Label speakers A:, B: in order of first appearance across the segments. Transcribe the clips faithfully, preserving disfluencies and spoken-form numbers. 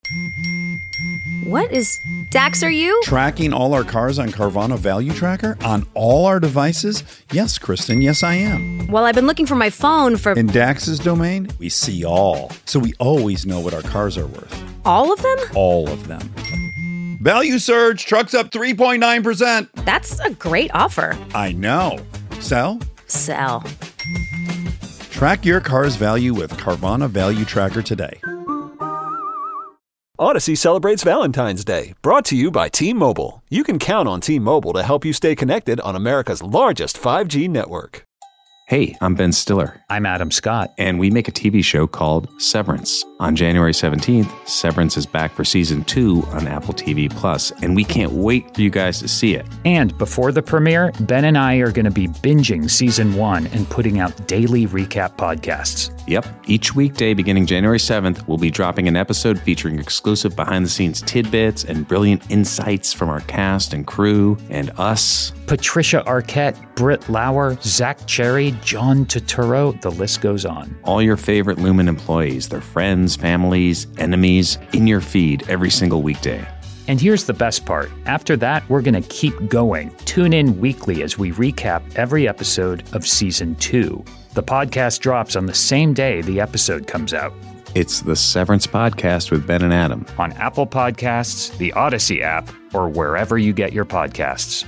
A: What is... Dax, are you?
B: Tracking all our cars on Carvana Value Tracker on all our devices? Yes, Kristen, yes, I am.
A: Well, I've been looking for my phone for...
B: In Dax's domain, we see all. So we always know what our cars are worth.
A: All of them?
B: All of them. Value surge, trucks up three point nine percent.
A: That's a great offer.
B: I know. Sell?
A: Sell.
B: Track your car's value with Carvana Value Tracker today.
C: Odyssey celebrates Valentine's Day, brought to you by T-Mobile. You can count on T-Mobile to help you stay connected on America's largest five G network.
D: Hey, I'm Ben Stiller.
E: I'm Adam Scott.
D: And we make a T V show called Severance. On January seventeenth, Severance is back for season two on Apple T V Plus, and we can't wait for you guys to see it.
E: And before the premiere, Ben and I are going to be binging season one and putting out daily recap podcasts.
D: Yep. Each weekday beginning January seventh, we'll be dropping an episode featuring exclusive behind-the-scenes tidbits and brilliant insights from our cast and crew and us.
E: Patricia Arquette, Britt Lauer, Zach Cherry, John Turturro, the list goes on.
D: All your favorite Lumen employees, their friends, families, enemies, in your feed every single weekday.
E: And here's the best part. After that, we're going to keep going. Tune in weekly as we recap every episode of season two. The podcast drops on the same day the episode comes out.
D: It's the Severance Podcast with Ben and Adam.
E: On Apple Podcasts, the Odyssey app, or wherever you get your podcasts.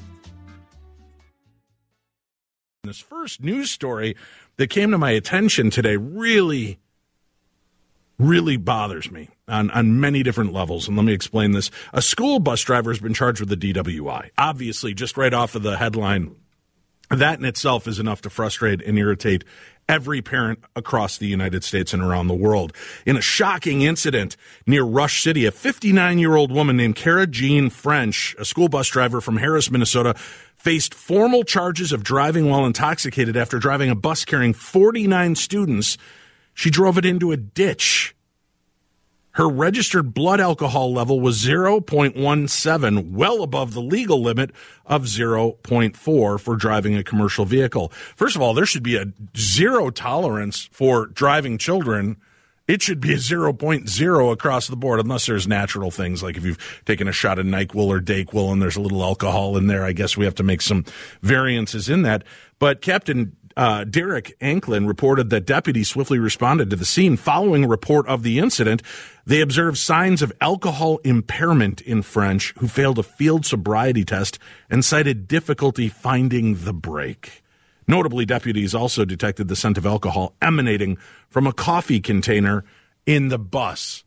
F: This first news story that came to my attention today really, really bothers me on, on many different levels. And let me explain this. A school bus driver has been charged with a D W I. Obviously, just right off of the headline, that in itself is enough to frustrate and irritate every parent across the United States and around the world. In a shocking incident near Rush City, a fifty-nine-year-old woman named Kara Jean French, a school bus driver from Harris, Minnesota, faced formal charges of driving while intoxicated after driving a bus carrying forty-nine students. She drove it into a ditch. Her registered blood alcohol level was zero point one seven, well above the legal limit of zero point four for driving a commercial vehicle. First of all, there should be a zero tolerance for driving children. It should be a zero point zero across the board, unless there's natural things like if you've taken a shot of NyQuil or Dayquil and there's a little alcohol in there. I guess we have to make some variances in that. But Captain uh, Derek Anklin reported that deputies swiftly responded to the scene. Following a report of the incident, they observed signs of alcohol impairment in French, who failed a field sobriety test and cited difficulty finding the brake. Notably, deputies also detected the scent of alcohol emanating from a coffee container in the bus.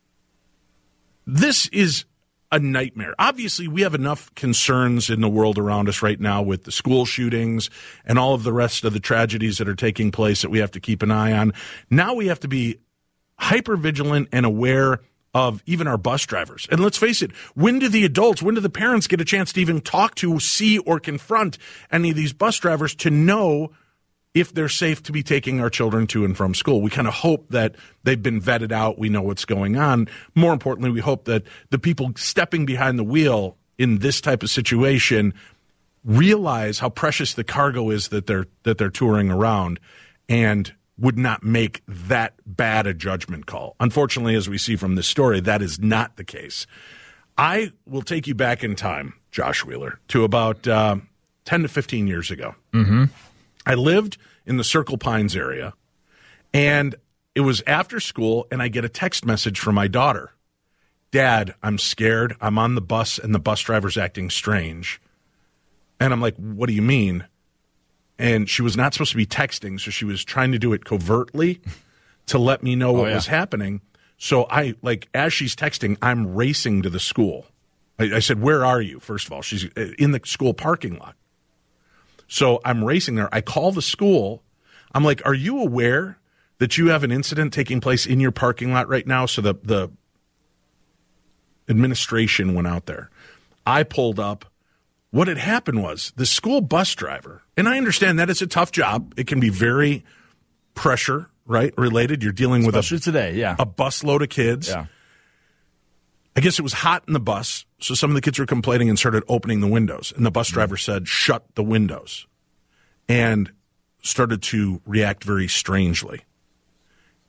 F: This is a nightmare. Obviously, we have enough concerns in the world around us right now with the school shootings and all of the rest of the tragedies that are taking place that we have to keep an eye on. Now we have to be hyper vigilant and aware of even our bus drivers. And let's face it, when do the adults, when do the parents get a chance to even talk to, see, or confront any of these bus drivers to know if they're safe to be taking our children to and from school? We kind of hope that they've been vetted out. We know what's going on. More importantly, we hope that the people stepping behind the wheel in this type of situation realize how precious the cargo is that they're that they're touring around and would not make that bad a judgment call. Unfortunately, as we see from this story, that is not the case. I will take you back in time, Josh Wheeler, to about uh, ten to fifteen years ago.
G: Mm-hmm.
F: I lived in the Circle Pines area, and it was after school, and I get a text message from my daughter. Dad, I'm scared. I'm on the bus, and the bus driver's acting strange. And I'm like, what do you mean? And she was not supposed to be texting, so she was trying to do it covertly to let me know what oh, yeah. was happening. So I, like, as she's texting, I'm racing to the school. I, I said, where are you? First of all, she's in the school parking lot. So I'm racing there. I call the school. I'm like, are you aware that you have an incident taking place in your parking lot right now? So the, the administration went out there. I pulled up. What had happened was the school bus driver, and I understand that it's a tough job. It can be very pressure, right, related. You're dealing
G: Especially
F: with a,
G: today, yeah.
F: a busload of kids.
G: Yeah.
F: I guess it was hot in the bus, so some of the kids were complaining and started opening the windows. And the bus driver mm-hmm. said, shut the windows, and started to react very strangely.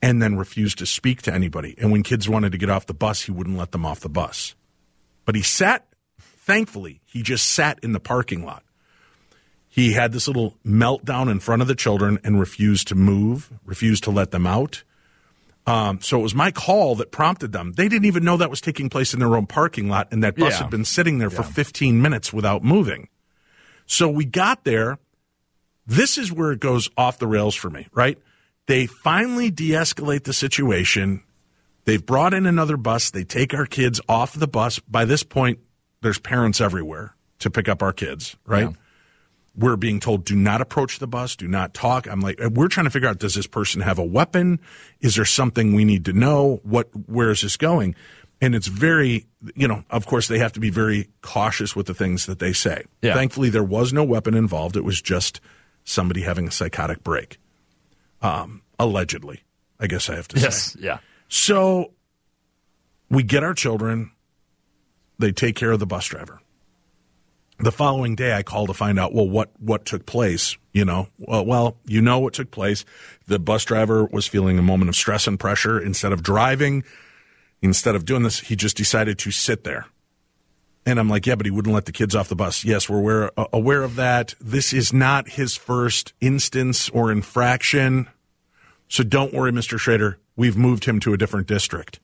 F: and then refused to speak to anybody. And when kids wanted to get off the bus, he wouldn't let them off the bus. But he sat, thankfully, he just sat in the parking lot. He had this little meltdown in front of the children and refused to move, refused to let them out. Um, so it was my call that prompted them. They didn't even know that was taking place in their own parking lot, and that bus
G: Yeah.
F: had been sitting there
G: Yeah.
F: for fifteen minutes without moving. So we got there. This is where it goes off the rails for me, right? They finally de-escalate the situation. They've brought in another bus. They take our kids off the bus. By this point, there's parents everywhere to pick up our kids, right?
G: Yeah.
F: We're being told, do not approach the bus, do not talk. I'm like, we're trying to figure out, does this person have a weapon? Is there something we need to know? What, where is this going? And it's very, you know, of course, they have to be very cautious with the things that they say.
G: Yeah.
F: Thankfully, there was no weapon involved. It was just somebody having a psychotic break. Um, allegedly, I guess I have to
G: Yes,
F: say.
G: yeah.
F: So we get our children. They take care of the bus driver. The following day, I call to find out, well, what, what took place? You know, well, well, you know what took place. The bus driver was feeling a moment of stress and pressure. Instead of driving, instead of doing this, he just decided to sit there. And I'm like, yeah, but he wouldn't let the kids off the bus. Yes, we're aware, uh, aware of that. This is not his first instance or infraction. So don't worry, Mister Schrader. We've moved him to a different district.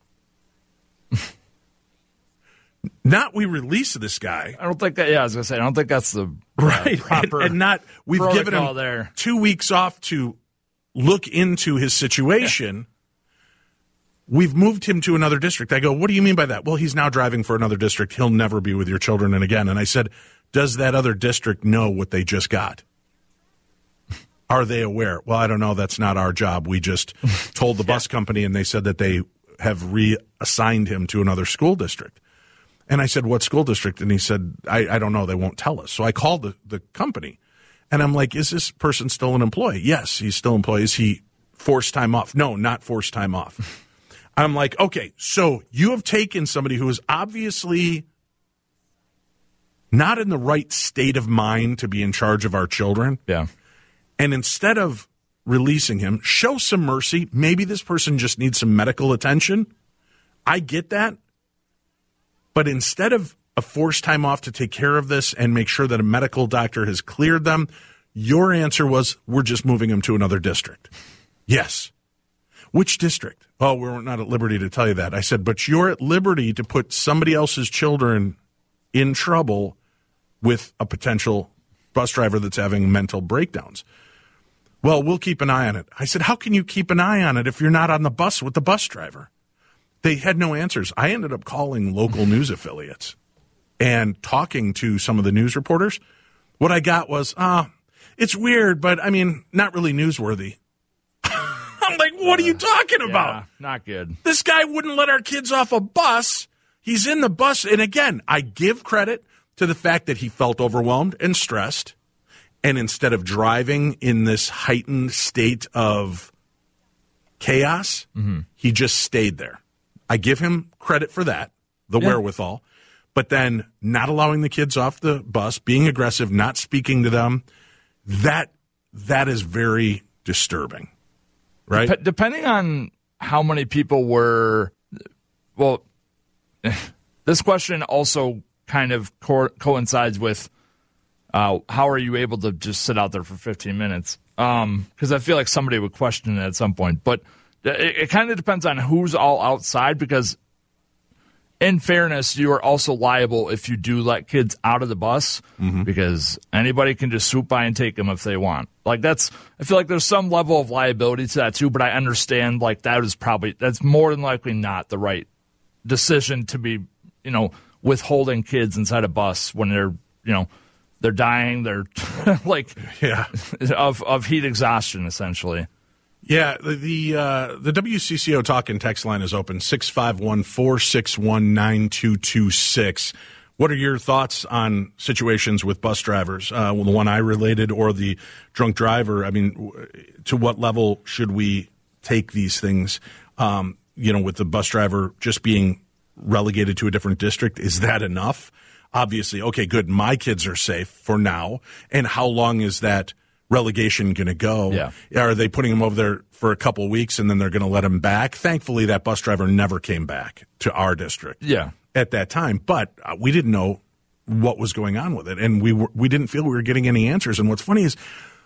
F: Not we release this guy.
G: I don't think that, yeah, I was going to say, I don't think that's the uh,
F: Right.
G: proper
F: And, and not, we've given
G: protocol
F: him
G: there.
F: two weeks off to look into his situation. We've moved him to another district. I go, what do you mean by that? Well, he's now driving for another district. He'll never be with your children and again. And I said, does that other district know what they just got? Are they aware? Well, I don't know. That's not our job. We just told the bus company, and they said that they have reassigned him to another school district. And I said, what school district? And he said, I, I don't know. They won't tell us. So I called the, the company, and I'm like, is this person still an employee? Yes, he's still an employee. Is he forced time off? No, not forced time off. I'm like, okay, so you have taken somebody who is obviously not in the right state of mind to be in charge of our children.
G: Yeah.
F: And instead of releasing him, show some mercy. Maybe this person just needs some medical attention. I get that. But instead of a forced time off to take care of this and make sure that a medical doctor has cleared them, your answer was, we're just moving him to another district. Yes. Which district? Oh, we're not at liberty to tell you that. I said, but you're at liberty to put somebody else's children in trouble with a potential bus driver that's having mental breakdowns. Well, we'll keep an eye on it. I said, how can you keep an eye on it if you're not on the bus with the bus driver? They had no answers. I ended up calling local news affiliates and talking to some of the news reporters. What I got was, ah, uh, it's weird, but I mean, not really newsworthy. I'm like, what are you talking about?
G: Yeah, not good.
F: This guy wouldn't let our kids off a bus. He's in the bus. And again, I give credit to the fact that he felt overwhelmed and stressed. And instead of driving in this heightened state of chaos, mm-hmm. he just stayed there. I give him credit for that, the yeah. wherewithal. But then not allowing the kids off the bus, being aggressive, not speaking to them, that that is very disturbing. Right?
G: Dep- depending on how many people were, well, this question also kind of co- coincides with uh, how are you able to just sit out there for fifteen minutes? Because um, I feel like somebody would question it at some point. But it, it kind of depends on who's all outside, because in fairness, you are also liable if you do let kids out of the bus, mm-hmm. because anybody can just swoop by and take them if they want. Like that's, I feel like there's some level of liability to that too, but I understand like that is probably, that's more than likely not the right decision to be, you know, withholding kids inside a bus when they're, you know, they're dying, they're like,
F: yeah,
G: of, of heat exhaustion essentially.
F: Yeah, the the, uh, the W C C O talk and text line is open, six five one, four six one, nine two two six. What are your thoughts on situations with bus drivers, uh, the one I related or the drunk driver? I mean, to what level should we take these things, um, you know, with the bus driver just being relegated to a different district? Is that enough? Obviously, okay, good, my kids are safe for now. And how long is that relegation going to go?
G: Yeah.
F: Are they putting him over there for a couple of weeks and then they're going to let him back? Thankfully, that bus driver never came back to our district
G: Yeah.
F: at that time, but uh, we didn't know what was going on with it, and we were, we didn't feel we were getting any answers. And what's funny is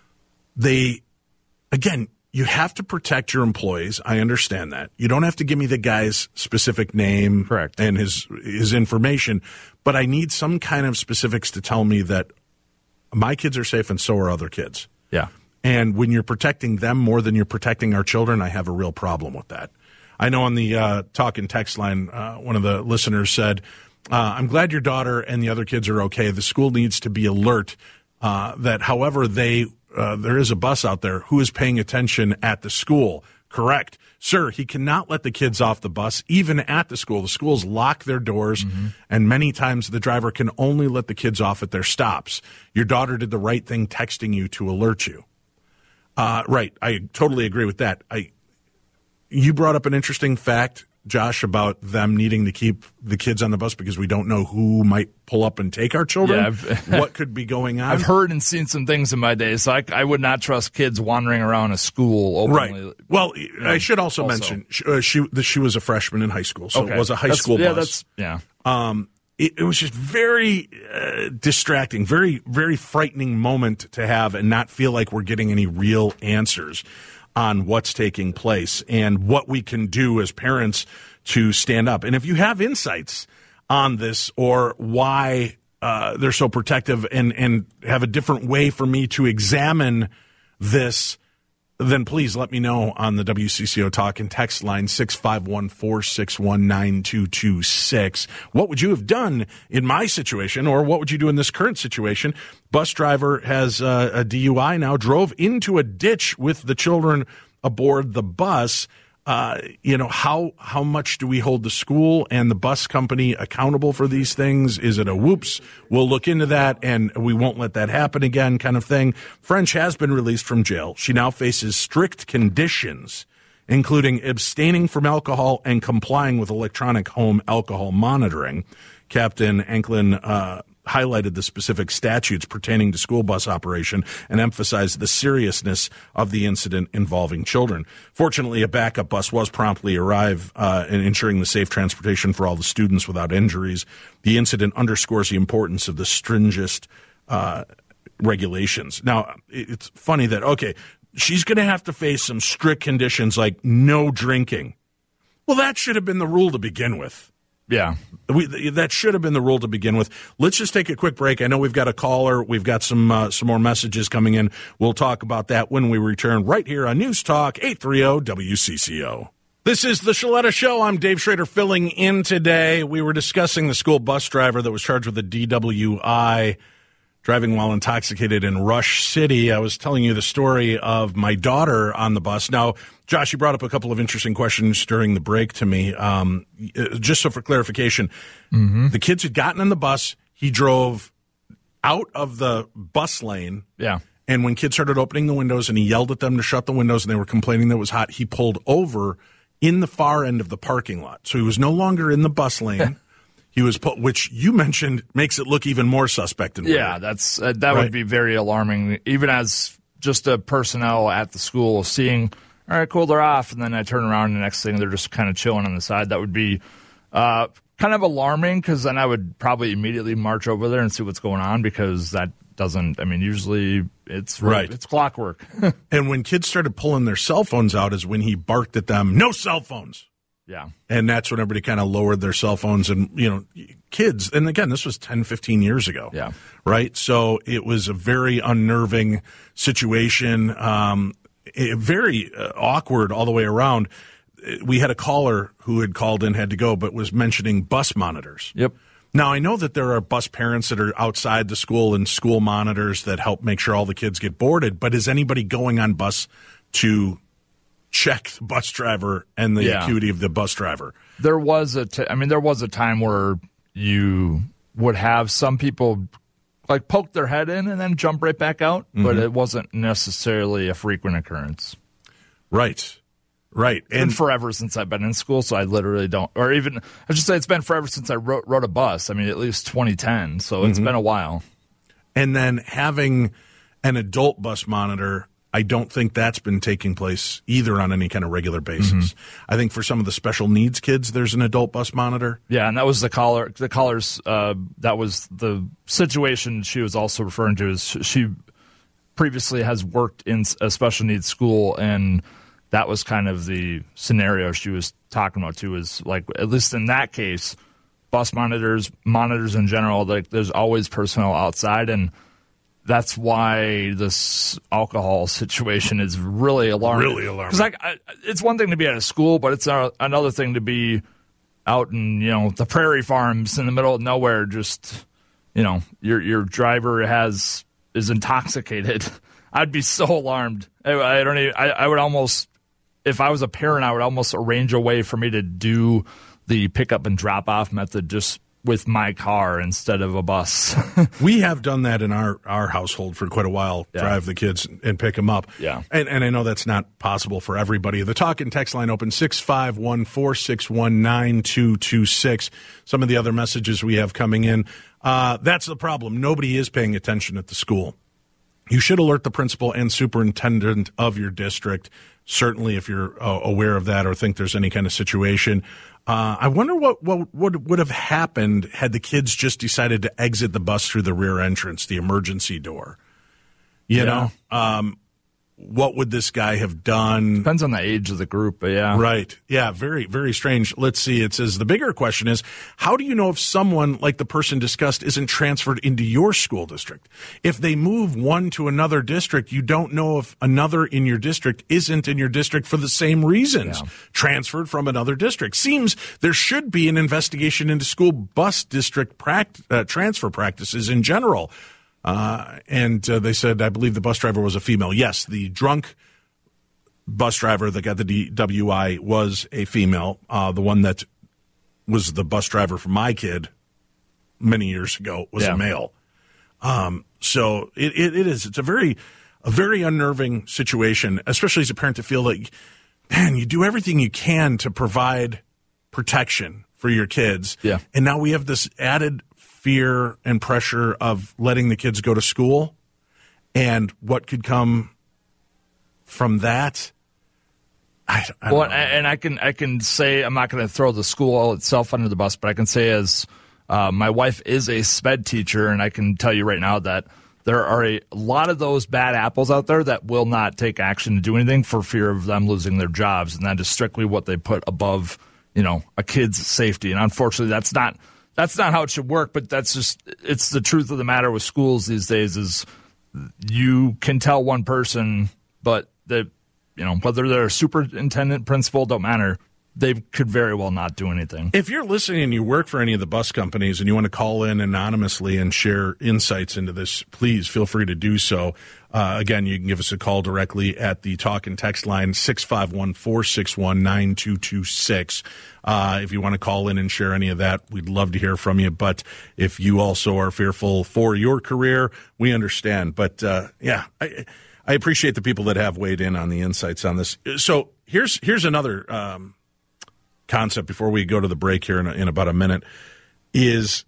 F: they, again, you have to protect your employees. I understand that. You don't have to give me the guy's specific name
G: Correct.
F: and his his information, but I need some kind of specifics to tell me that my kids are safe and so are other kids.
G: Yeah.
F: And when you're protecting them more than you're protecting our children, I have a real problem with that. I know on the uh, talk and text line, uh, one of the listeners said, uh, I'm glad your daughter and the other kids are okay. The school needs to be alert uh, that however they uh, there is a bus out there who is paying attention at the school. Correct. Sir, he cannot let the kids off the bus, even at the school. The schools lock their doors, mm-hmm. and many times the driver can only let the kids off at their stops. Your daughter did the right thing texting you to alert you. Uh, right. I totally agree with that. I. You brought up an interesting fact, Josh, about them needing to keep the kids on the bus because we don't know who might pull up and take our children. Yeah, what could be going on?
G: I've heard and seen some things in my day, so I, I would not trust kids wandering around a school openly.
F: Right. Well, you know, I should also, also. mention she, uh, she, the, she was a freshman in high school, so
G: okay.
F: it was a high
G: that's,
F: school
G: yeah,
F: bus.
G: That's, yeah.
F: Um, it, it was just very uh, distracting, very, very frightening moment to have and not feel like we're getting any real answers on what's taking place and what we can do as parents to stand up. And if you have insights on this or why uh, they're so protective and, and have a different way for me to examine this, then please let me know on the W C C O Talk and text line six five one, four six one, nine two two six. What would you have done in my situation, or what would you do in this current situation? Bus driver has uh, a D U I now, drove into a ditch with the children aboard the bus. Uh, you know, how how much do we hold the school and the bus company accountable for these things? Is it a whoops, we'll look into that and we won't let that happen again kind of thing? French has been released from jail. She now faces strict conditions, including abstaining from alcohol and complying with electronic home alcohol monitoring. Captain Anklin uh, highlighted the specific statutes pertaining to school bus operation and emphasized the seriousness of the incident involving children. Fortunately, a backup bus was promptly arrive uh, in ensuring the safe transportation for all the students without injuries. The incident underscores the importance of the stringent uh, regulations. Now, it's funny that, okay, she's going to have to face some strict conditions like no drinking. Well, that should have been the rule to begin with.
G: Yeah.
F: We, that should have been the rule to begin with. Let's just take a quick break. I know we've got a caller. We've got some uh, some more messages coming in. We'll talk about that when we return right here on News Talk eight thirty W C C O. This is the Shaletta Show. I'm Dave Schrader filling in today. We were discussing the school bus driver that was charged with a D W I, driving while intoxicated in Rush City. I was telling you the story of my daughter on the bus. Now, Josh, you brought up a couple of interesting questions during the break to me. Um, just so for clarification, mm-hmm. the kids had gotten on the bus. He drove out of the bus lane.
G: Yeah.
F: And when kids started opening the windows and he yelled at them to shut the windows and they were complaining that it was hot, he pulled over in the far end of the parking lot. So he was no longer in the bus lane. He was put, which you mentioned makes it look even more suspect. And
G: yeah,
F: weird.
G: that's uh, that
F: right?
G: would be very alarming, even as just a personnel at the school seeing, all right, cool, they're off, and then I turn around and the next thing they're just kind of chilling on the side. That would be uh, kind of alarming because then I would probably immediately march over there and see what's going on because that doesn't, I mean, usually it's
F: right.
G: It's clockwork.
F: And when kids started pulling their cell phones out is when he barked at them, no cell phones.
G: Yeah.
F: And that's when everybody kind of lowered their cell phones and, you know, kids. And again, this was ten, fifteen years ago.
G: Yeah.
F: Right. So it was a very unnerving situation, um, it, very uh, awkward all the way around. We had a caller who had called in, had to go, but was mentioning bus monitors.
G: Yep.
F: Now, I know that there are bus parents that are outside the school and school monitors that help make sure all the kids get boarded. But is anybody going on bus to check the bus driver and the
G: yeah.
F: acuity of the bus driver?
G: There was a, t- I mean, there was a time where you would have some people like poke their head in and then jump right back out, mm-hmm. but it wasn't necessarily a frequent occurrence.
F: Right. Right.
G: It's been and forever since I've been in school, so I literally don't, or even, I should say it's been forever since I wrote, rode a bus. I mean, at least twenty ten, so it's mm-hmm. been a while.
F: And then having an adult bus monitor, I don't think that's been taking place either on any kind of regular basis. Mm-hmm. I think for some of the special needs kids, there's an adult bus monitor.
G: Yeah, and that was the caller. The caller's uh, that was the situation she was also referring to. Is she previously has worked in a special needs school, and that was kind of the scenario she was talking about too. Is like, at least in that case, bus monitors, monitors in general, like there's always personnel outside, and that's why this alcohol situation is really alarming.
F: Really alarming.
G: Because like, I, it's one thing to be at a school, but it's a, another thing to be out in, you know, the prairie farms in the middle of nowhere. Just, you know, your your driver has is intoxicated. I'd be so alarmed. I, I don't even. I, I would almost, if I was a parent, I would almost arrange a way for me to do the pickup and drop off method just with my car instead of a bus.
F: We have done that in our, our household for quite a while, yeah. Drive the kids and pick them up.
G: Yeah.
F: And, and I know that's not possible for everybody. The talk and text line open six five one, four six one, nine two two six. Some of the other messages we have coming in. Uh, that's the problem. Nobody is paying attention at the school. You should alert the principal and superintendent of your district, certainly if you're uh, aware of that or think there's any kind of situation. Uh, I wonder what, what what would have happened had the kids just decided to exit the bus through the rear entrance, the emergency door. You
G: yeah.
F: know, um, what would this guy have done?
G: Depends on the age of the group, but yeah.
F: Right. Yeah, very, very strange. Let's see. It says the bigger question is, how do you know if someone like the person discussed isn't transferred into your school district? If they move one to another district, you don't know if another in your district isn't in your district for the same reasons, yeah. transferred from another district. Seems there should be an investigation into school bus district pract- uh, transfer practices in general. Uh, and uh, they said, I believe the bus driver was a female. Yes, the drunk bus driver that got the D W I was a female. Uh, the one that was the bus driver for my kid many years ago was
G: yeah.
F: a male. Um, so it, it, it is. It's a very, a very unnerving situation, especially as a parent to feel like, man, you do everything you can to provide protection for your kids.
G: Yeah.
F: And now we have this added fear and pressure of letting the kids go to school, and what could come from that. I, I
G: well,
F: don't know.
G: and I can I can say, I'm not going to throw the school itself under the bus, but I can say, as uh, my wife is a sped teacher, and I can tell you right now that there are a lot of those bad apples out there that will not take action to do anything for fear of them losing their jobs, and that is strictly what they put above, you know, a kid's safety. And unfortunately, that's not. That's not how it should work, but that's just, it's the truth of the matter with schools these days is you can tell one person, but the, you know, whether they're a superintendent, principal, don't matter. They could very well not do anything.
F: If you're listening and you work for any of the bus companies and you want to call in anonymously and share insights into this, please feel free to do so. Uh, again, you can give us a call directly at the talk and text line, six five one, four six one, nine two two six. Uh, if you want to call in and share any of that, we'd love to hear from you. But if you also are fearful for your career, we understand. But, uh, yeah, I, I appreciate the people that have weighed in on the insights on this. So here's here's another um, concept before we go to the break here in, a, in about a minute, is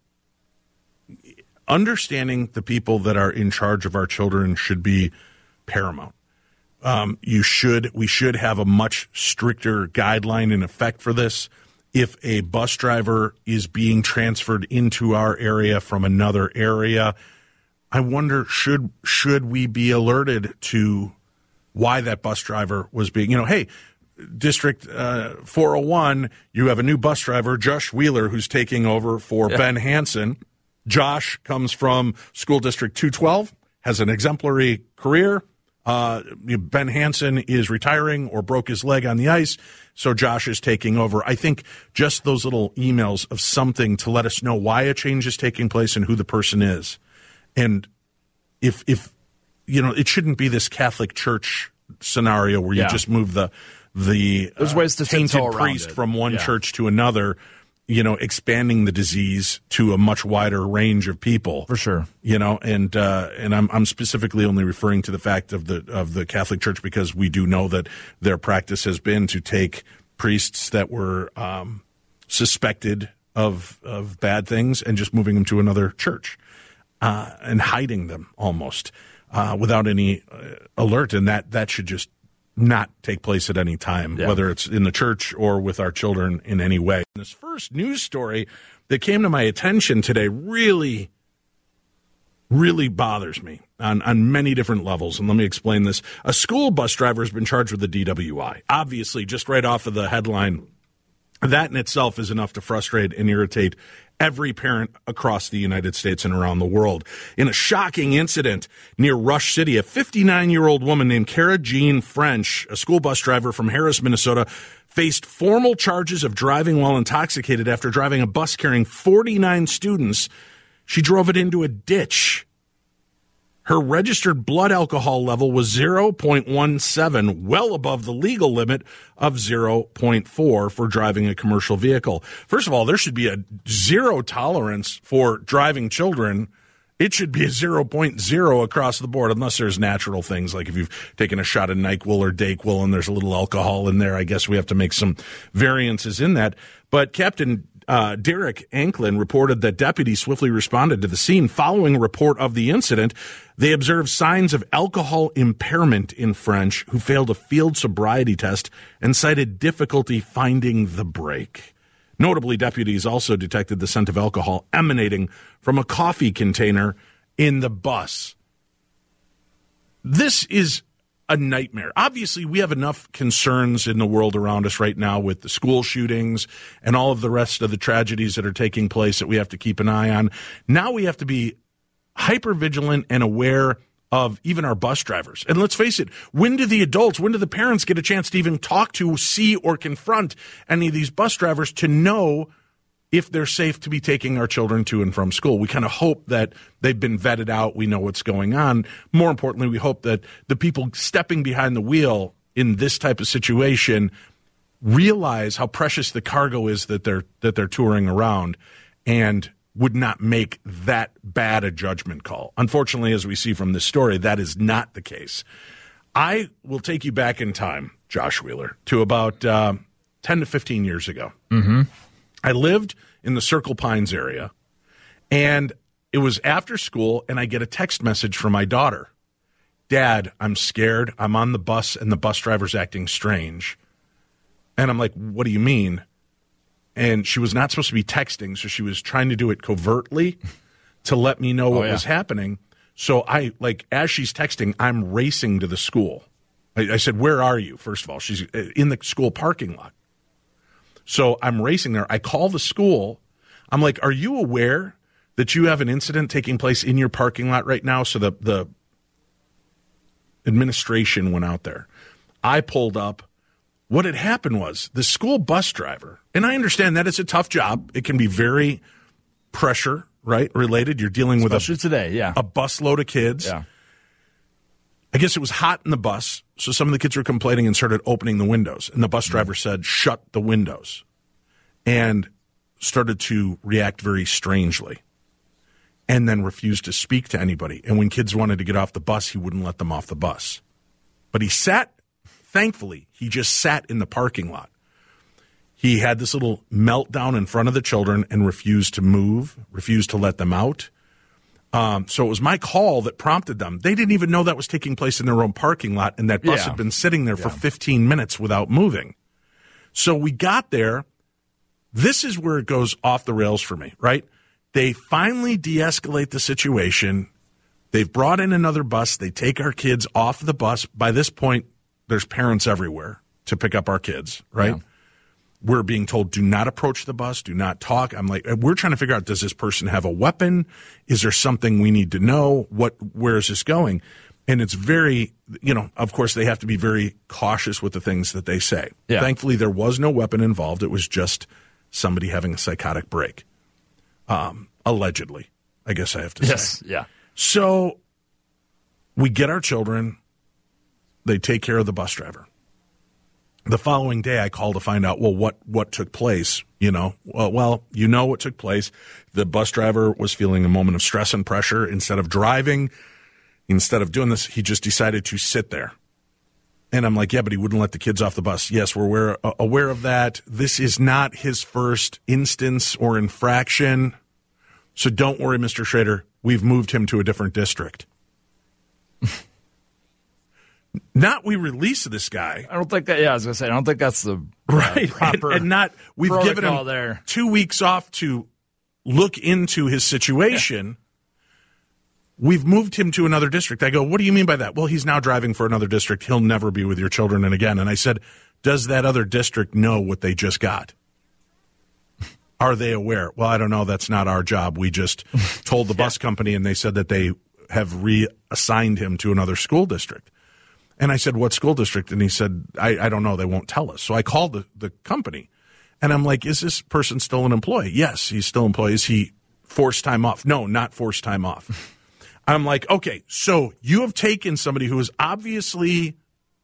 F: understanding the people that are in charge of our children should be paramount. Um, you should, we should have a much stricter guideline in effect for this. If a bus driver is being transferred into our area from another area, I wonder, should, should we be alerted to why that bus driver was being, you know, hey, District uh, four oh one, you have a new bus driver, Josh Wheeler, who's taking over for yeah. Ben Hansen. Josh comes from School District two twelve, has an exemplary career. Uh, Ben Hansen is retiring or broke his leg on the ice, so Josh is taking over. I think just those little emails of something to let us know why a change is taking place and who the person is. And if, if you know, it shouldn't be this Catholic Church scenario where you
G: yeah.
F: just move the the
G: There's ways to
F: uh, tainted priest
G: it.
F: from one
G: yeah.
F: church to another, you know, expanding the disease to a much wider range of people.
G: For sure.
F: You know, and uh, and I'm I'm specifically only referring to the fact of the of the Catholic Church because we do know that their practice has been to take priests that were um, suspected of of bad things and just moving them to another church uh, and hiding them almost. uh, without any uh, alert, and that, that should just not take place at any time,
G: yeah.
F: whether it's in the church or with our children in any way. This first news story that came to my attention today really, really bothers me on, on many different levels, and let me explain this. A school bus driver has been charged with a D W I. Obviously, just right off of the headline, that in itself is enough to frustrate and irritate every parent across the United States and around the world. In a shocking incident near Rush City, a fifty-nine-year-old woman named Kara Jean French, a school bus driver from Harris, Minnesota, faced formal charges of driving while intoxicated after driving a bus carrying forty-nine students. She drove it into a ditch. Her registered blood alcohol level was zero point one seven, well above the legal limit of zero point four for driving a commercial vehicle. First of all, there should be a zero tolerance for driving children. It should be a zero point zero across the board, unless there's natural things like if you've taken a shot of NyQuil or Dayquil and there's a little alcohol in there. I guess we have to make some variances in that. But Captain Uh, Derek Anklin reported that deputies swiftly responded to the scene. Following a report of the incident, they observed signs of alcohol impairment in French, who failed a field sobriety test and cited difficulty finding the brake. Notably, deputies also detected the scent of alcohol emanating from a coffee container in the bus. This is a nightmare. Obviously, we have enough concerns in the world around us right now with the school shootings and all of the rest of the tragedies that are taking place that we have to keep an eye on. Now we have to be hyper vigilant and aware of even our bus drivers. And let's face it, when do the adults, when do the parents get a chance to even talk to, see, or confront any of these bus drivers to know if they're safe to be taking our children to and from school? We kind of hope that they've been vetted out. We know what's going on. More importantly, we hope that the people stepping behind the wheel in this type of situation realize how precious the cargo is that they're that they're touring around and would not make that bad a judgment call. Unfortunately, as we see from this story, that is not the case. I will take you back in time, Josh Wheeler, to about uh, ten to fifteen years ago.
G: Mm-hmm.
F: I lived in the Circle Pines area, and it was after school, and I get a text message from my daughter. Dad, I'm scared. I'm on the bus, and the bus driver's acting strange. And I'm like, what do you mean? And she was not supposed to be texting, so she was trying to do it covertly to let me know what oh, yeah. was happening. So I, like, as she's texting, I'm racing to the school. I, I said, where are you? First of all, she's in the school parking lot. So I'm racing there. I call the school. I'm like, are you aware that you have an incident taking place in your parking lot right now? So the, the administration went out there. I pulled up. What had happened was the school bus driver, and I understand that it's a tough job. It can be very pressure, right, related. You're dealing
G: Especially
F: with a,
G: today, yeah.
F: a busload of kids.
G: Yeah.
F: I guess it was hot in the bus, so some of the kids were complaining and started opening the windows. And the bus driver said, shut the windows, and started to react very strangely, and then refused to speak to anybody. And when kids wanted to get off the bus, he wouldn't let them off the bus. But he sat, thankfully, he just sat in the parking lot. He had this little meltdown in front of the children and refused to move, refused to let them out. Um, so it was my call that prompted them. They didn't even know that was taking place in their own parking lot, and that bus
G: yeah.
F: had been sitting there for
G: yeah.
F: fifteen minutes without moving. So we got there. This is where it goes off the rails for me, right? They finally de-escalate the situation. They've brought in another bus. They take our kids off the bus. By this point, there's parents everywhere to pick up our kids, right? Yeah. We're being told, do not approach the bus, do not talk. I'm like, we're trying to figure out, does this person have a weapon? Is there something we need to know? What, where is this going? And it's very, you know, of course, they have to be very cautious with the things that they say.
G: Yeah.
F: Thankfully, there was no weapon involved. It was just somebody having a psychotic break. Um, allegedly, I guess I have to
G: yes.
F: say.
G: Yeah.
F: So we get our children. They take care of the bus driver. The following day, I call to find out, well, what, what took place, you know? Well, well, you know what took place. The bus driver was feeling a moment of stress and pressure. Instead of driving, instead of doing this, he just decided to sit there. And I'm like, yeah, but he wouldn't let the kids off the bus. Yes, we're aware, uh, aware of that. This is not his first instance or infraction. So don't worry, Mister Schrader. We've moved him to a different district. Not we release this guy.
G: I don't think that, yeah, I was going to say, I don't think that's the uh,
F: right.
G: proper
F: and, and not, we've given him
G: there.
F: two weeks off to look into his situation. Yeah. We've moved him to another district. I go, what do you mean by that? Well, he's now driving for another district. He'll never be with your children and again. And I said, does that other district know what they just got? Are they aware? Well, I don't know. That's not our job. We just told the yeah. bus company, and they said that they have reassigned him to another school district. And I said, what school district? And he said, I, I don't know. They won't tell us. So I called the, the company, and I'm like, is this person still an employee? Yes, he's still an employee. Is he forced time off? No, not forced time off. I'm like, okay, so you have taken somebody who is obviously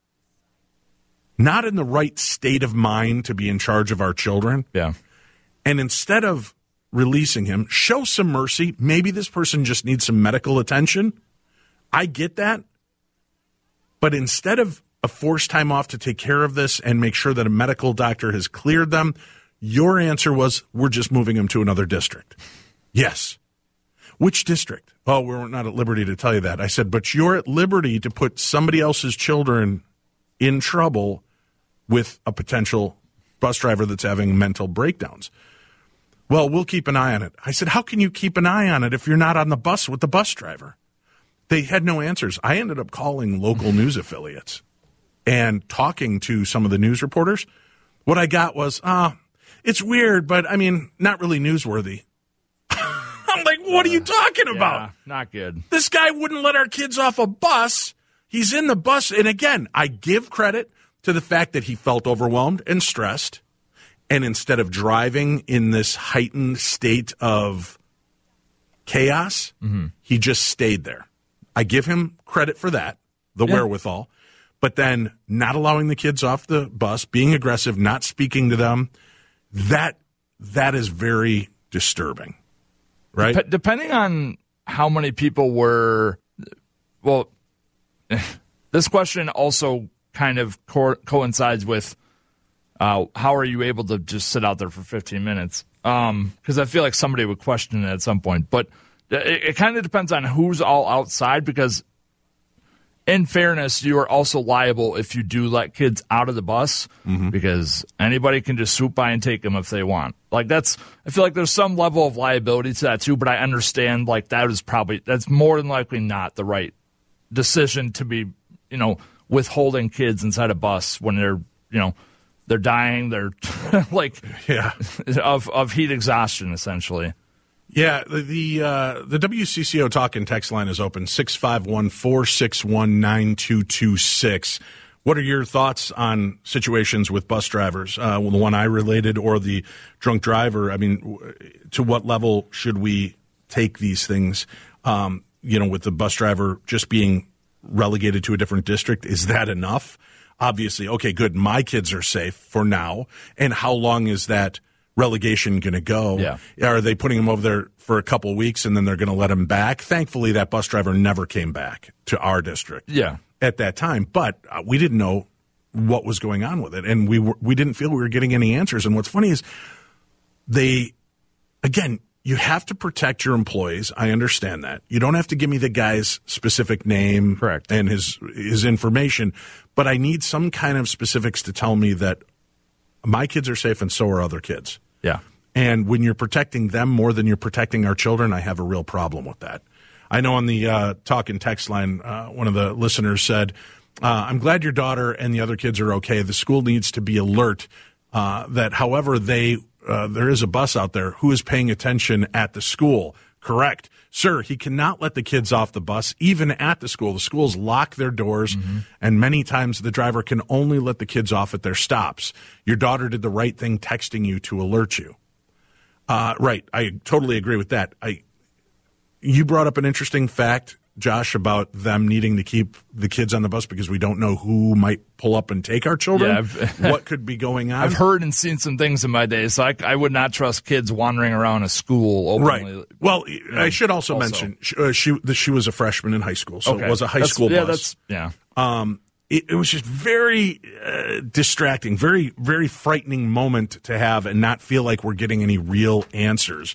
F: not in the right state of mind to be in charge of our children.
G: Yeah.
F: And instead of releasing him, show some mercy. Maybe this person just needs some medical attention. I get that. But instead of a forced time off to take care of this and make sure that a medical doctor has cleared them, your answer was, we're just moving him to another district. Yes. Which district? Oh, we're not at liberty to tell you that. I said, but you're at liberty to put somebody else's children in trouble with a potential bus driver that's having mental breakdowns. Well, we'll keep an eye on it. I said, how can you keep an eye on it if you're not on the bus with the bus driver? They had no answers. I ended up calling local news affiliates and talking to some of the news reporters. What I got was, ah, uh, it's weird, but I mean, not really newsworthy. I'm like, what are you talking about?
G: Yeah, not good.
F: This guy wouldn't let our kids off a bus. He's in the bus. And again, I give credit to the fact that he felt overwhelmed and stressed. And instead of driving in this heightened state of chaos, mm-hmm. he just stayed there. I give him credit for that, the yeah. wherewithal. But then not allowing the kids off the bus, being aggressive, not speaking to them, that that is very disturbing, right?
G: Dep- depending on how many people were, well, this question also kind of co- coincides with Uh, how are you able to just sit out there for fifteen minutes? Because um, I feel like somebody would question it at some point. But it, it kind of depends on who's all outside, because in fairness, you are also liable if you do let kids out of the bus, mm-hmm. because anybody can just swoop by and take them if they want. Like that's, I feel like there's some level of liability to that too, but I understand like that is probably, that's more than likely not the right decision to be, you know, withholding kids inside a bus when they're, you know, they're dying. They're like
F: yeah.
G: of of heat exhaustion, essentially.
F: Yeah, the the, uh, the W C C O talk and text line is open, six five one, four six one, nine two two six. What are your thoughts on situations with bus drivers, uh, the one I related or the drunk driver? I mean, to what level should we take these things, um, you know, with the bus driver just being relegated to a different district? Is that enough? Obviously, okay, good. My kids are safe for now. And how long is that relegation going to go?
G: Yeah.
F: Are they putting him over there for a couple of weeks and then they're going to let him back? Thankfully, that bus driver never came back to our district
G: yeah.
F: at that time. But uh, we didn't know what was going on with it. And we were, we didn't feel we were getting any answers. And what's funny is they, again, you have to protect your employees. I understand that. You don't have to give me the guy's specific name
G: Correct.
F: and his his information, but I need some kind of specifics to tell me that my kids are safe and so are other kids.
G: Yeah.
F: And when you're protecting them more than you're protecting our children, I have a real problem with that. I know on the uh, talk and text line, uh, one of the listeners said, uh, I'm glad your daughter and the other kids are okay. The school needs to be alert uh, that however they Uh, there is a bus out there who is paying attention at the school. Correct. Sir, he cannot let the kids off the bus, even at the school. The schools lock their doors, mm-hmm. and many times the driver can only let the kids off at their stops. Your daughter did the right thing texting you to alert you. Uh, right. I totally agree with that. I, you brought up an interesting fact, Josh, about them needing to keep the kids on the bus because we don't know who might pull up and take our children. Yeah, what could be going on?
G: I've heard and seen some things in my day, so I, I would not trust kids wandering around a school openly.
F: Right. Well, you know, I should also, also. mention she, uh, she, that she was a freshman in high school, so
G: okay.
F: it was a high
G: that's,
F: school
G: yeah,
F: bus.
G: That's, yeah.
F: Um, it, it was just very uh, distracting, very, very frightening moment to have and not feel like we're getting any real answers.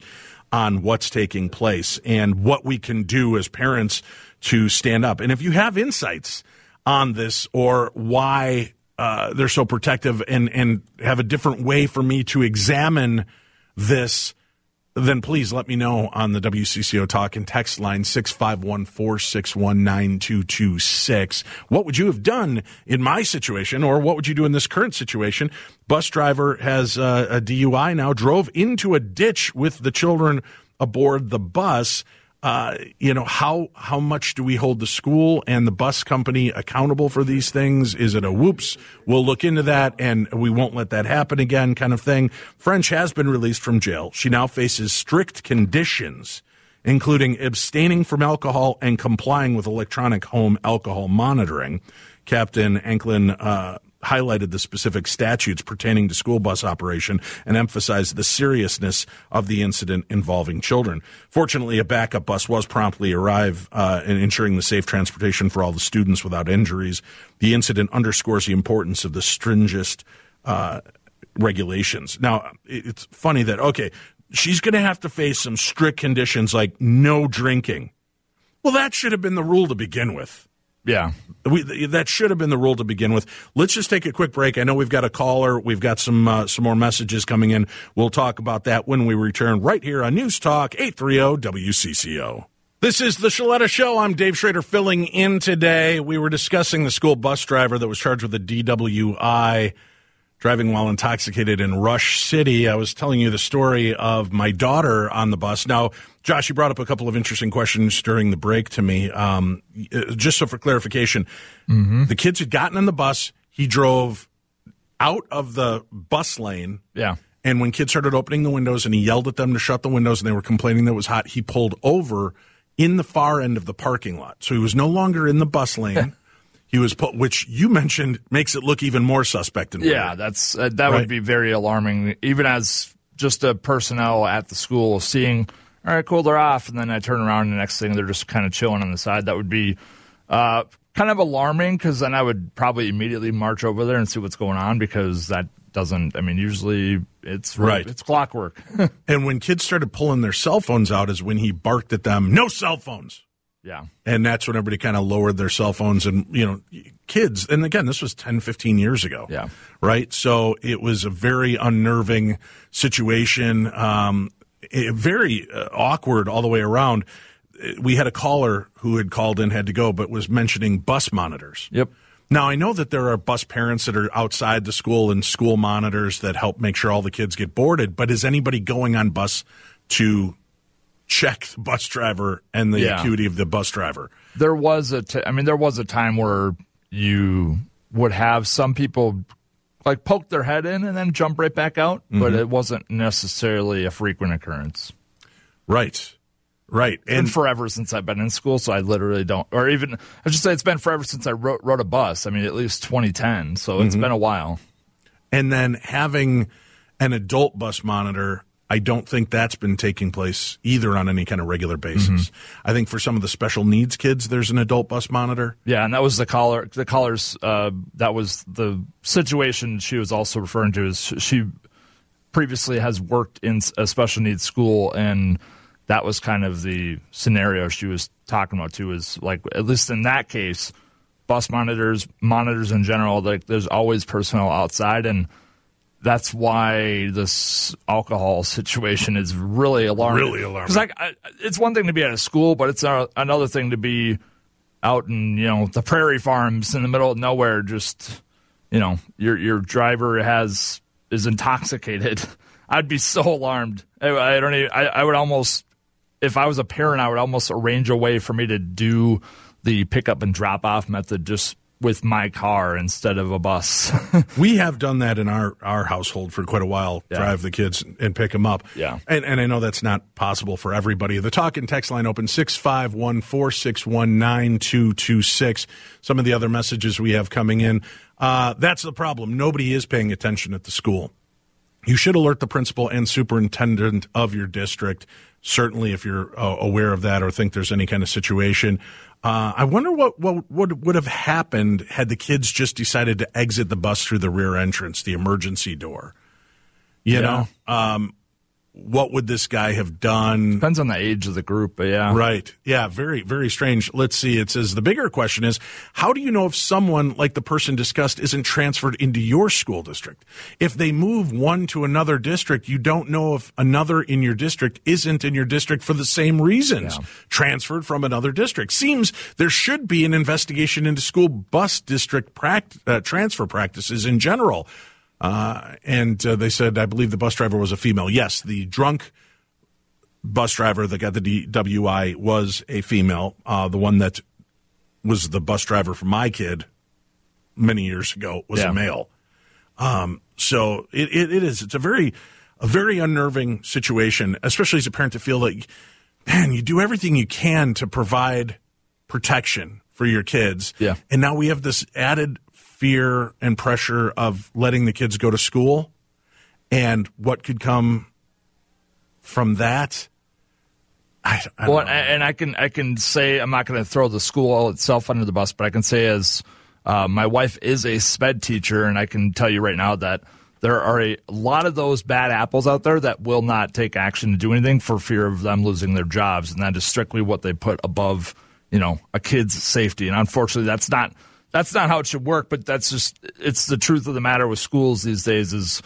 F: on what's taking place and what we can do as parents to stand up. And if you have insights on this or why uh, they're so protective and, and have a different way for me to examine this, then please let me know on the W C C O Talk and text line six five one, four six one, nine two two six. What would you have done in my situation, or what would you do in this current situation? Bus driver has uh, a D U I now, drove into a ditch with the children aboard the bus. Uh, you know, how how much do we hold the school and the bus company accountable for these things? Is it a whoops, we'll look into that and we won't let that happen again kind of thing? French has been released from jail. She now faces strict conditions, including abstaining from alcohol and complying with electronic home alcohol monitoring. Captain Anklin uh highlighted the specific statutes pertaining to school bus operation and emphasized the seriousness of the incident involving children. Fortunately, a backup bus was promptly arrived, uh, in ensuring the safe transportation for all the students without injuries. The incident underscores the importance of the stringent uh, regulations. Now, it's funny that, okay, she's going to have to face some strict conditions like no drinking. Well, that should have been the rule to begin with.
G: Yeah.
F: We, that should have been the rule to begin with. Let's just take a quick break. I know we've got a caller. We've got some uh, some more messages coming in. We'll talk about that when we return right here on News Talk eight thirty W C C O. This is the Shaletta Show. I'm Dave Schrader filling in today. We were discussing the school bus driver that was charged with a D W I, driving while intoxicated in Rush City. I was telling you the story of my daughter on the bus. Now, Josh, you brought up a couple of interesting questions during the break to me. Um, just so for clarification, mm-hmm. the kids had gotten in the bus. He drove out of the bus lane.
G: Yeah.
F: And when kids started opening the windows and he yelled at them to shut the windows and they were complaining that it was hot, he pulled over in the far end of the parking lot. So he was no longer in the bus lane. He was put, which you mentioned makes it look even more suspect. And
G: yeah,
F: weird.
G: that's uh, that
F: right?
G: would be very alarming, even as just a personnel at the school seeing, all right, cool, they're off, and then I turn around and the next thing they're just kind of chilling on the side. That would be uh, kind of alarming, because then I would probably immediately march over there and see what's going on, because that doesn't, I mean, usually it's
F: right.
G: It's clockwork.
F: And when kids started pulling their cell phones out is when he barked at them, no cell phones.
G: Yeah.
F: And that's when everybody kind of lowered their cell phones. And, you know, kids, and again, this was ten, fifteen years ago.
G: Yeah.
F: Right? So it was a very unnerving situation, um, it, very uh, awkward all the way around. We had a caller who had called in, had to go, but was mentioning bus monitors.
G: Yep.
F: Now, I know that there are bus parents that are outside the school and school monitors that help make sure all the kids get boarded, but is anybody going on bus to check the bus driver and the
G: yeah.
F: acuity of the bus driver?
G: There was a, t- I mean, there was a time where you would have some people like poke their head in and then jump right back out, mm-hmm. but it wasn't necessarily a frequent occurrence.
F: Right. Right.
G: It's been forever since I've been in school, so I literally don't, or even, I should say it's been forever since I wrote, wrote a bus. I mean, at least twenty ten, so it's mm-hmm. been a while.
F: And then having an adult bus monitor, I don't think that's been taking place either on any kind of regular basis. Mm-hmm. I think for some of the special needs kids, there's an adult bus monitor.
G: Yeah, and that was the caller. The caller's. Uh, that was the situation she was also referring to. Is she previously has worked in a special needs school, and that was kind of the scenario she was talking about too. Is like, at least in that case, bus monitors, monitors in general, like there's always personnel outside, and that's why this alcohol situation is really alarming.
F: Really alarming.
G: Because like, I, it's one thing to be at a school, but it's a, another thing to be out in, you know, the prairie farms in the middle of nowhere. Just, you know, your your driver has is intoxicated. I'd be so alarmed. I, I don't even. I, I would almost, if I was a parent, I would almost arrange a way for me to do the pickup and drop off method just with my car instead of a bus.
F: We have done that in our, our household for quite a while, yeah. drive the kids and pick them up.
G: Yeah.
F: And and I know that's not possible for everybody. The talk and text line open six five one, four six one, nine two two six. Some of the other messages we have coming in. Uh, that's the problem. Nobody is paying attention at the school. You should alert the principal and superintendent of your district, certainly if you're uh, aware of that or think there's any kind of situation. Uh, I wonder what, what would would have happened had the kids just decided to exit the bus through the rear entrance, the emergency door. You
G: yeah.
F: know, um, what would this guy have done?
G: Depends on the age of the group, but yeah.
F: Right. Yeah, very, very strange. Let's see. It says the bigger question is, how do you know if someone like the person discussed isn't transferred into your school district? If they move one to another district, you don't know if another in your district isn't in your district for the same reasons,
G: yeah.
F: transferred from another district. Seems there should be an investigation into school bus district pract- uh, transfer practices in general. Uh, and uh, they said, I believe the bus driver was a female. Yes, the drunk bus driver that got the D W I was a female. Uh, the one that was the bus driver for my kid many years ago was
G: yeah.
F: a male. Um, so it, it, it is. It's a very, a very unnerving situation, especially as a parent to feel like, man, you do everything you can to provide protection for your kids.
G: Yeah.
F: And now we have this added fear and pressure of letting the kids go to school and what could come from that. I, I
G: well,
F: don't know.
G: and I can I can say, I'm not going to throw the school itself under the bus, but I can say as uh, my wife is a sped teacher, and I can tell you right now that there are a lot of those bad apples out there that will not take action to do anything for fear of them losing their jobs, and that is strictly what they put above, you know, a kid's safety. And unfortunately, that's not That's not how it should work, but that's just, it's the truth of the matter with schools these days is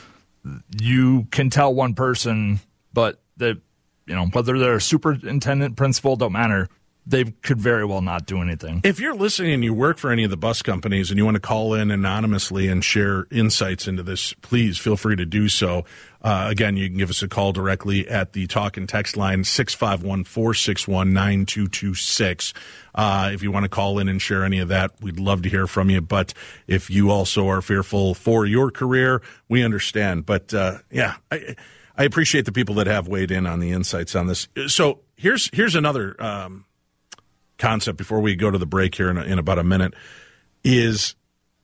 G: you can tell one person, but the, you know, whether they're a superintendent, principal, don't matter. They could very well not do anything.
F: If you're listening and you work for any of the bus companies and you want to call in anonymously and share insights into this, please feel free to do so. Uh, again, you can give us a call directly at the talk and text line, six five one, four six one, nine two two six. Uh, if you want to call in and share any of that, we'd love to hear from you. But if you also are fearful for your career, we understand. But, uh, yeah, I, I appreciate the people that have weighed in on the insights on this. So here's, here's another, um, concept before we go to the break here in, a, in about a minute is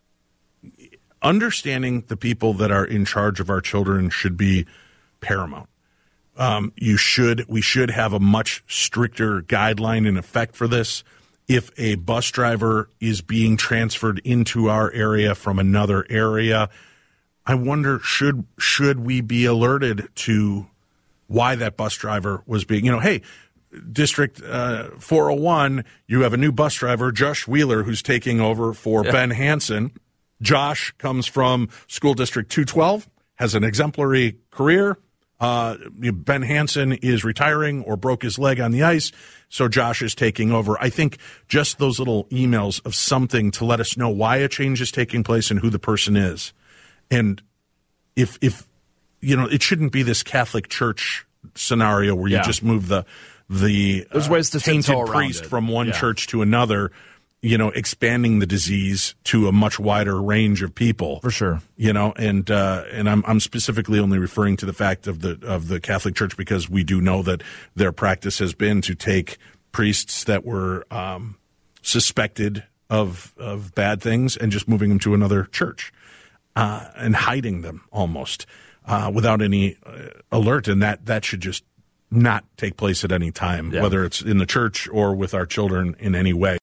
F: understanding the people that are in charge of our children should be paramount. Um, you should, we should have a much stricter guideline in effect for this. If a bus driver is being transferred into our area from another area, I wonder, should, should we be alerted to why that bus driver was being, you know, hey, District uh, four oh one, you have a new bus driver, Josh Wheeler, who's taking over for yeah. Ben Hansen. Josh comes from School District two twelve, has an exemplary career. Uh, Ben Hansen is retiring or broke his leg on the ice, so Josh is taking over. I think just those little emails of something to let us know why a change is taking place and who the person is. And if, if you know, it shouldn't be this Catholic Church scenario where you
G: yeah.
F: just move the the
G: There's ways to
F: uh, tainted priest
G: it.
F: from one
G: yeah.
F: church to another, you know, expanding the disease to a much wider range of people.
G: For sure.
F: You know, and uh, and I'm I'm specifically only referring to the fact of the of the Catholic Church because we do know that their practice has been to take priests that were um, suspected of of bad things and just moving them to another church uh, and hiding them almost uh, without any uh, alert, and that that should just not take place at any time,
G: yeah.
F: whether it's in the church or with our children in any way.